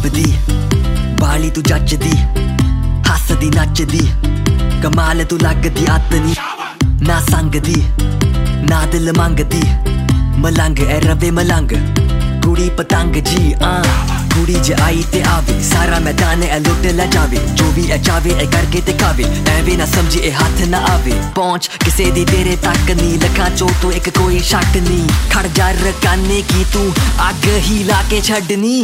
ਲੱਭਦੀ ਬਾਲੀ ਤੂੰ ਜੱਜਦੀ ਹੱਸਦੀ ਨੱਚਦੀ ਕਮਾਲ ਤੂੰ ਲੱਗਦੀ ਆਤਨੀ ਨਾ ਸੰਗਦੀ ਨਾ ਦਿਲ ਮੰਗਦੀ ਮਲੰਗ ਐ ਰਵੇ ਮਲੰਗ ਕੁੜੀ ਪਤੰਗ ਜੀ ਕੁੜੀ ਜੇ ਆਈ ਤੇ ਆਵੇ ਸਾਰਾ ਮੈਦਾਨ ਐ ਲੁੱਟ ਲੈ ਜਾਵੇ ਜੋ ਵੀ ਐ ਚਾਵੇ ਐ ਕਰਕੇ ਤੇ ਖਾਵੇ ਐਵੇਂ ਨਾ ਸਮਝੀ ਇਹ ਹੱਥ ਨਾ ਆਵੇ ਪਹੁੰਚ ਕਿਸੇ ਦੀ ਤੇਰੇ ਤੱਕ ਨੀ ਲੱਖਾਂ ਚੋਂ ਤੋਂ ਇੱਕ ਕੋਈ ਸ਼ੱਕ ਨੀ ਖੜ ਜਾ ਰਕਾਨੇ ਕੀ ਤੂੰ ਅੱਗ ਹੀ ਲਾ ਕੇ ਛੱਡਣੀ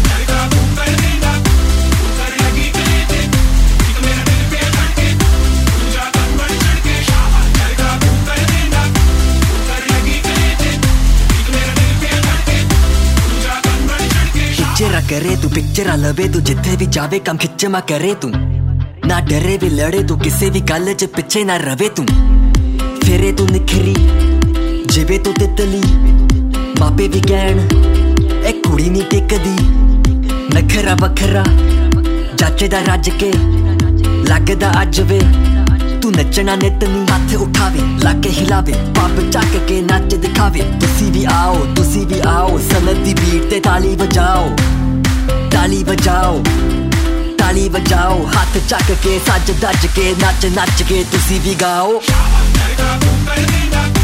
पिक्चरा करे तू पिक्चरा लवे तू जिथे भी जावे कम खिच्चमा करे तू ना डरे भी लड़े तू किसी भी गल च पिछे ना रवे तू फिरे तू निखरी जिवे तू तितली मापे भी गैन ए कुड़ी नी टिकदी नखरा बखरा जाचे दा रज के लगदा अज वे तू नचना नित नी हाथ उठावे लाके हिलावे पब चक के नच दिखावे तुसी भी आओ सनद दी बीट ते ताली बजाओ ताली बजाओ हाथ चक के सज दज के नच नच के तुसी भी गाओ